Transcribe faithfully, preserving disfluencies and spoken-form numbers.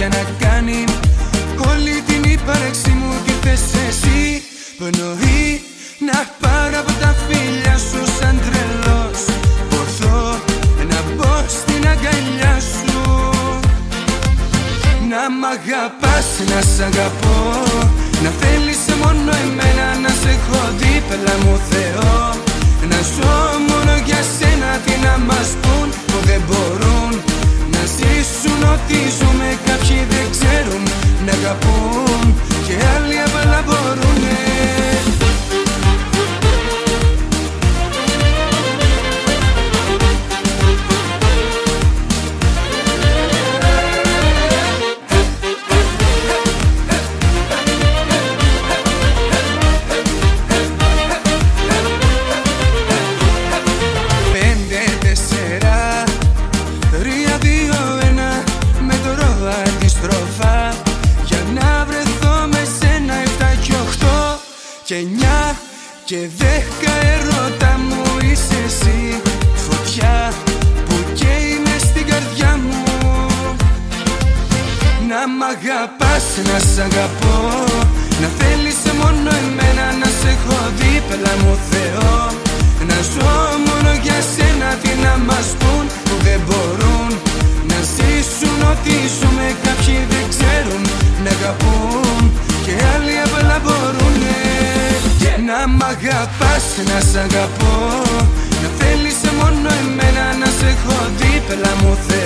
να κάνει όλη την ύπαρξη μου τη θες εσύ. Πνοή να πάρω από τα φίλια σου σαν τρελός, ορθώ να μπω στην αγκαλιά σου. Να μ' αγαπάς, να σ' αγαπώ, να θέλεις μόνο εμένα, να σε έχω δίπλα μου Θεό. Να ζω μόνο για σένα, τι να μας πουν που δεν μπορούν να ζήσουν ό,τι ζούμε. Κάποιοι δεν ξέρουν να αγαπούν και άλλοι απλά μπορούνε. Και εννιά και δέκα ερώτα μου είσαι εσύ, φωτιά που καίει μες στην καρδιά μου. Να μ' αγαπάς, να σ' αγαπώ, να θέλεις μόνο εμένα, να σε έχω δίπλα μου Θεό. Να ζω μόνο για σένα, τι να μας πουν που δεν μπορούν να ζήσουν ό,τι ζούμε. Κάποιοι δεν ξέρουν να αγαπούν και άλλοι απλά μπορούνε. Να μ' αγαπάς, να σ' αγαπώ, να θέλεις μόνο εμένα, να σε έχω δίπλα μου Θεό.